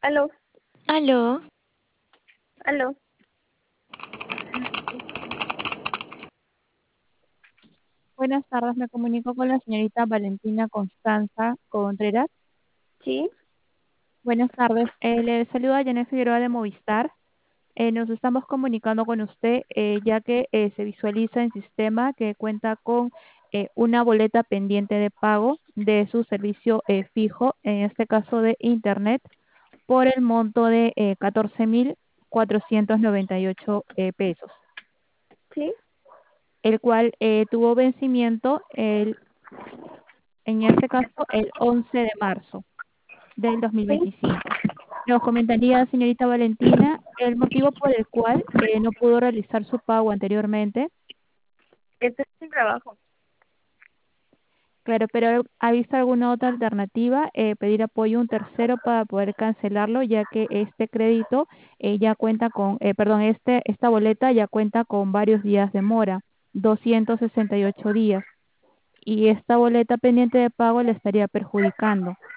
Aló, Aló, aló. Buenas tardes, me comunico con la señorita Valentina Constanza Contreras. Sí, Buenas tardes, le saluda Janet Figueroa de Movistar. Nos estamos comunicando con usted ya que se visualiza en sistema que cuenta con una boleta pendiente de pago de su servicio fijo, en este caso de Internet, por el monto de 14.498 pesos, sí, el cual tuvo vencimiento en este caso el 11 de marzo del sí. 2025. Nos comentaría, señorita Valentina, el motivo por el cual no pudo realizar su pago anteriormente. Este es el trabajo. Claro, pero ¿ha visto alguna otra alternativa? Pedir apoyo a un tercero para poder cancelarlo, ya que este crédito ya cuenta con, perdón, esta boleta ya cuenta con varios días de mora, 268 días, y esta boleta pendiente de pago le estaría perjudicando.